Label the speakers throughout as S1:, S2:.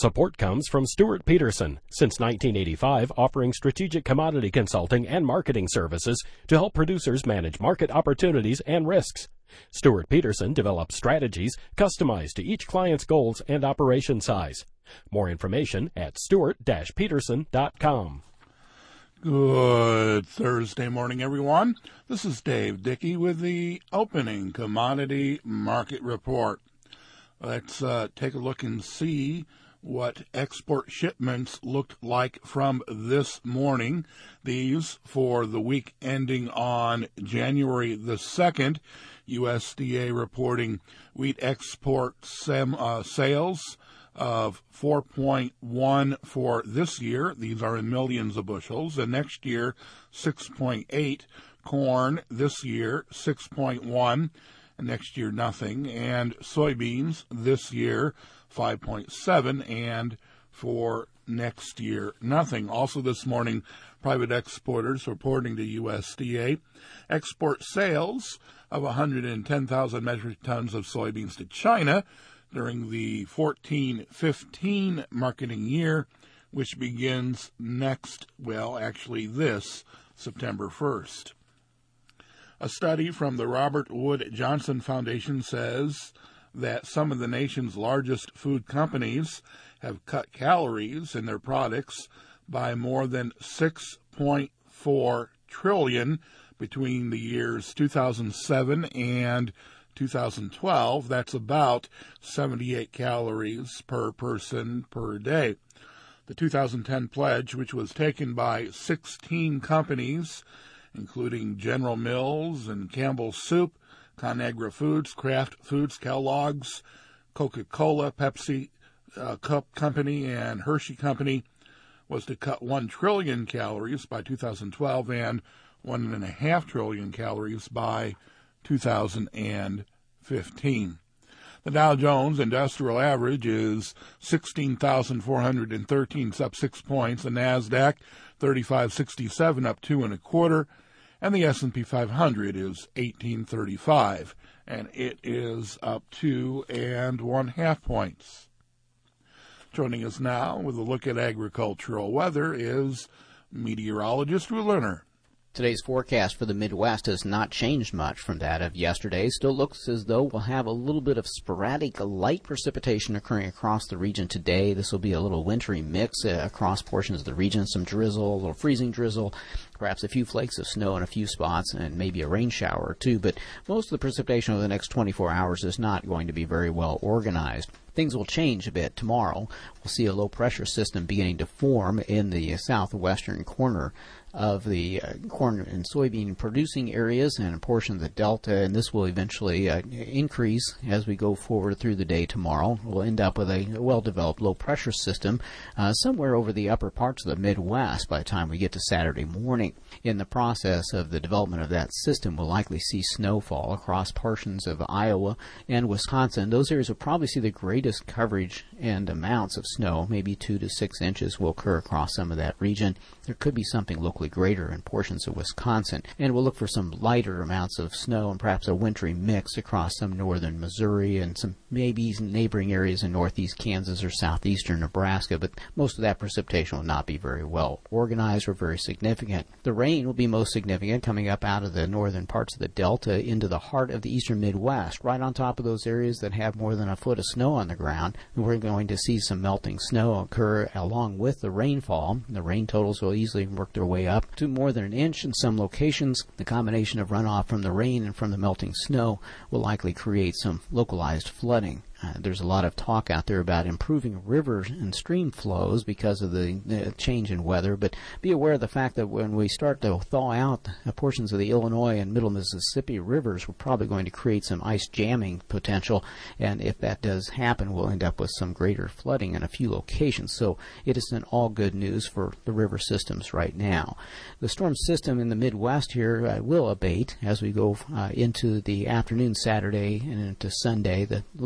S1: Support comes from Stuart Peterson, since 1985 offering strategic commodity consulting and marketing services to help producers manage market opportunities and risks. Stuart Peterson develops strategies customized to each client's goals and operation size. More information at stuart-peterson.com.
S2: Good Thursday morning, everyone. This is Dave Dickey with the opening commodity market report. Let's take a look and see what export shipments looked like from this morning. These for the week ending on January the 2nd. USDA reporting wheat export sales of 4.1 for this year. These are in millions of bushels. And next year, 6.8. Corn this year, 6.1. And next year, nothing. And soybeans this year, 5.7. And for next year, nothing. Also this morning, private exporters reporting to USDA export sales of 110,000 metric tons of soybeans to China during the 14-15 marketing year, which begins this September 1st. A study from the Robert Wood Johnson Foundation says that some of the nation's largest food companies have cut calories in their products by more than 6.4 trillion between the years 2007 and 2012. That's about 78 calories per person per day. The 2010 pledge, which was taken by 16 companies, including General Mills and Campbell's Soup, Conagra Foods, Kraft Foods, Kellogg's, Coca-Cola, Pepsi Company, and Hershey Company, was to cut 1 trillion calories by 2012 and 1.5 trillion calories by 2015. The Dow Jones Industrial Average is 16,413, up 6 points. The NASDAQ 3567, up 2 1/4, and the S&P 500 is 1835, and it is up 2 1/2 points. Joining us now with a look at agricultural weather is meteorologist Drew Lerner.
S3: Today's forecast for the Midwest has not changed much from that of yesterday. Still looks as though we'll have a little bit of sporadic light precipitation occurring across the region today. This will be a little wintry mix across portions of the region. Some drizzle, a little freezing drizzle, perhaps a few flakes of snow in a few spots, and maybe a rain shower or two. But most of the precipitation over the next 24 hours is not going to be very well organized. Things will change a bit tomorrow. We'll see a low-pressure system beginning to form in the southwestern corner of the corn and soybean producing areas and a portion of the delta, and this will eventually increase as we go forward through the day tomorrow. We'll end up with a well-developed low-pressure system somewhere over the upper parts of the Midwest by the time we get to Saturday morning. In the process of the development of that system, we'll likely see snowfall across portions of Iowa and Wisconsin. Those areas will probably see the greatest coverage and amounts of snow. Maybe 2 to 6 inches will occur across some of that region. There could be something locally greater in portions of Wisconsin, and we'll look for some lighter amounts of snow and perhaps a wintry mix across some northern Missouri and some maybe neighboring areas in northeast Kansas or southeastern Nebraska, but most of that precipitation will not be very well organized or very significant. The rain will be most significant coming up out of the northern parts of the delta into the heart of the eastern Midwest, right on top of those areas that have more than a foot of snow on the ground. We're going to see some melting snow occur along with the rainfall. The rain totals will easily work their way up to more than an inch in some locations. The combination of runoff from the rain and from the melting snow will likely create some localized flooding. There's a lot of talk out there about improving river and stream flows because of the change in weather, but be aware of the fact that when we start to thaw out portions of the Illinois and middle Mississippi rivers, we're probably going to create some ice jamming potential, and if that does happen, we'll end up with some greater flooding in a few locations. So it isn't all good news for the river systems right now. The storm system in the Midwest here will abate as we go into the afternoon Saturday and into Sunday. The low pressure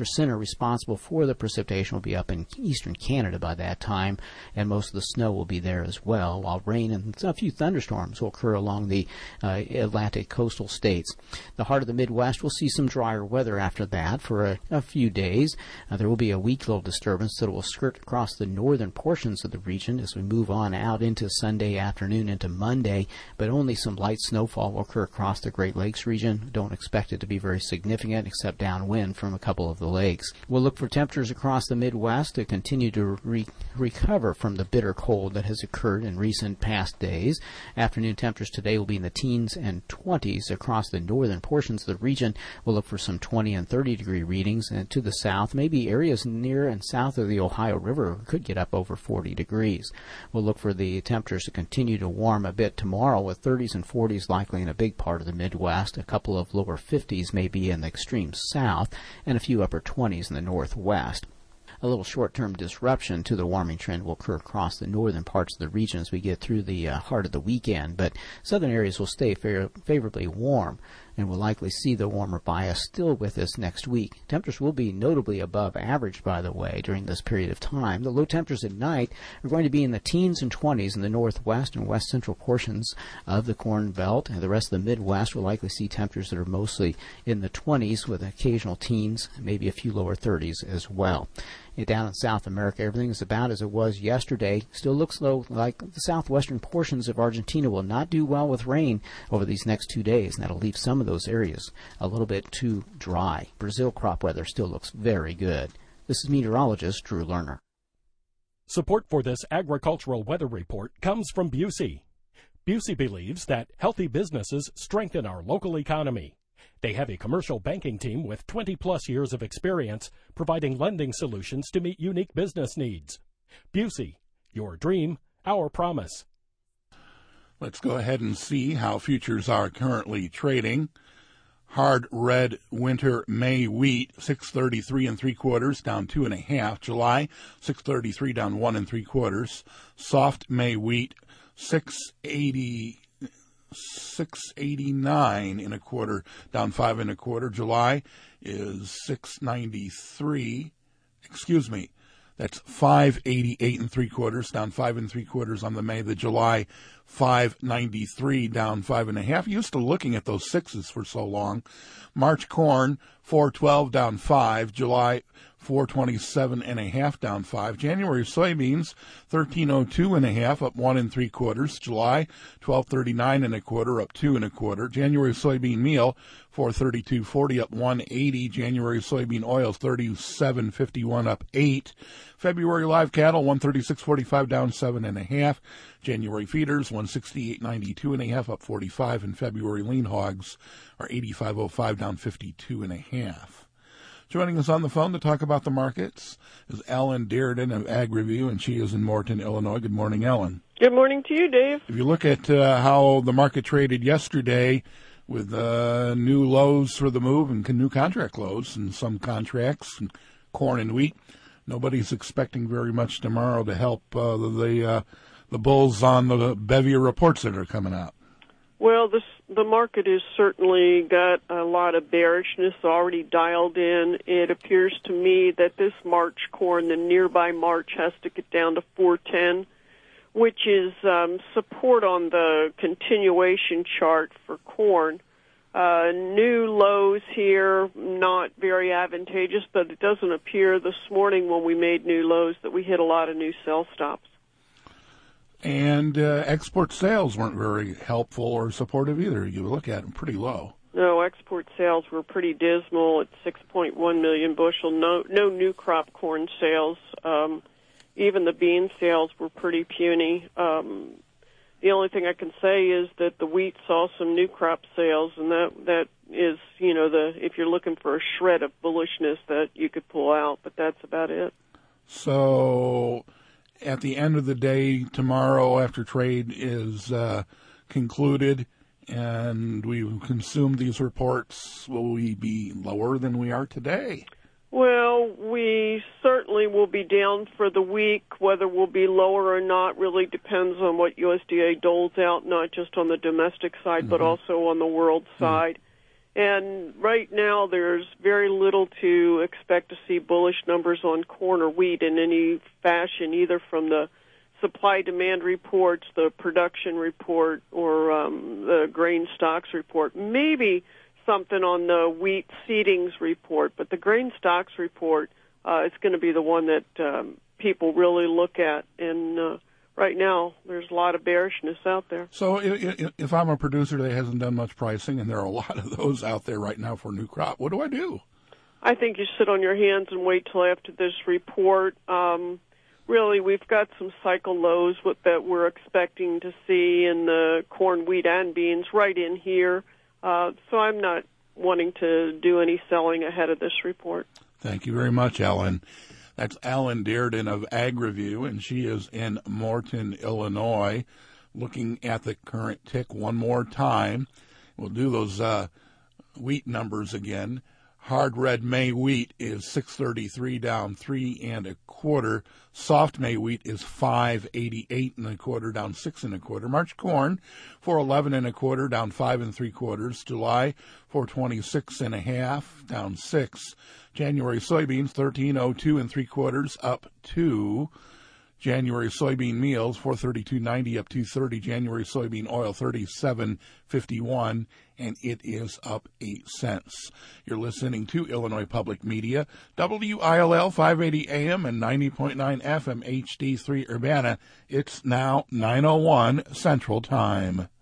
S3: center responsible for the precipitation will be up in eastern Canada by that time, and most of the snow will be there as well, while rain and a few thunderstorms will occur along the Atlantic coastal states. The heart of the Midwest will see some drier weather after that for a few days. There will be a weak little disturbance that will skirt across the northern portions of the region as we move on out into Sunday afternoon into Monday, but only some light snowfall will occur across the Great Lakes region. Don't expect it to be very significant except downwind from a couple of the lakes. We'll look for temperatures across the Midwest to continue to recover from the bitter cold that has occurred in recent past days. Afternoon temperatures today will be in the teens and 20s across the northern portions of the region. We'll look for some 20 and 30 degree readings, and to the south, maybe areas near and south of the Ohio River could get up over 40 degrees. We'll look for the temperatures to continue to warm a bit tomorrow, with 30s and 40s likely in a big part of the Midwest, a couple of lower 50s maybe in the extreme south, and a few upper 20s in the northwest. A little short-term disruption to the warming trend will occur across the northern parts of the region as we get through the heart of the weekend, but southern areas will stay favorably warm and will likely see the warmer bias still with us next week. Temperatures will be notably above average, by the way, during this period of time. The low temperatures at night are going to be in the teens and 20s in the northwest and west central portions of the Corn Belt, and the rest of the Midwest will likely see temperatures that are mostly in the 20s with occasional teens, maybe a few lower 30s as well. Down in South America, everything is about as it was yesterday. Still looks though like the southwestern portions of Argentina will not do well with rain over these next 2 days, and that'll leave some of those areas a little bit too dry. Brazil crop weather still looks very good. This is meteorologist Drew Lerner.
S1: Support for this agricultural weather report comes from Busey. Busey believes that healthy businesses strengthen our local economy. They have a commercial banking team with 20-plus years of experience providing lending solutions to meet unique business needs. Busey, your dream, our promise.
S2: Let's go ahead and see how futures are currently trading. Hard red winter May wheat, 633 3/4, down 2 1/2. July, 633, down 1 3/4. Soft May wheat, 689 1/4, down 5 1/4. July is 693. That's 588 3/4, down 5 3/4 on the May. The July 593, down 5 1/2. Used to looking at those sixes for so long. March corn 412, down 5. July 427 1/2, down 5. January soybeans 1302 1/2, up 1 3/4. July 1239 1/4, up 2 1/4. January soybean meal 432.40, up 180. January soybean oils 37.51, up 8. February live cattle 136.45, down 7 1/2. January feeders 168.92 1/2, up 45. And February lean hogs are 85.05, down 52 1/2. Joining us on the phone to talk about the markets is Ellen Dearden of Ag Review, and she is in Morton, Illinois. Good morning, Ellen.
S4: Good morning to you, Dave.
S2: If you look at how the market traded yesterday with new lows for the move and new contract lows in some contracts, and corn and wheat, nobody's expecting very much tomorrow to help the bulls on the bevy of reports that are coming out.
S4: Well, the market has certainly got a lot of bearishness already dialed in. It appears to me that this March corn, the nearby March, has to get down to 410, which is support on the continuation chart for corn. New lows here, not very advantageous, but it doesn't appear this morning when we made new lows that we hit a lot of new sell stops.
S2: And export sales weren't very helpful or supportive either. You look at them pretty low.
S4: No, export sales were pretty dismal at 6.1 million bushel. No new crop corn sales. Even the bean sales were pretty puny. The only thing I can say is that the wheat saw some new crop sales, and that is, if you're looking for a shred of bullishness that you could pull out, but that's about it.
S2: So at the end of the day, tomorrow after trade is concluded and we've consumed these reports, will we be lower than we are today?
S4: Well, we certainly will be down for the week. Whether we'll be lower or not really depends on what USDA doles out, not just on the domestic side, but also on the world side. And right now, there's very little to expect to see bullish numbers on corn or wheat in any fashion, either from the supply-demand reports, the production report, or the grain stocks report. Maybe something on the wheat seedings report, but the grain stocks report is going to be the one that people really look at. And right now, there's a lot of bearishness out there.
S2: So if I'm a producer that hasn't done much pricing, and there are a lot of those out there right now for new crop, what do I do?
S4: I think you sit on your hands and wait till after this report. Really, we've got some cycle lows that we're expecting to see in the corn, wheat, and beans right in here. So I'm not wanting to do any selling ahead of this report.
S2: Thank you very much, Ellen. That's Ellen Dearden of Ag Review, and she is in Morton, Illinois, looking at the current tick one more time. We'll do those wheat numbers again. Hard red May wheat is 633, down 3 1/4. Soft May wheat is 588 1/4, down 6 1/4. March corn 411 1/4, down 5 3/4. July 426 1/2, down 6. January soybeans 1302 3/4, up 2. January soybean meals 432.90, up 230. January soybean oil 37.51, and it is up 8 cents. You're listening to Illinois Public Media, WILL 580 AM and 90.9 FM HD3 Urbana. It's now 9:01 Central Time.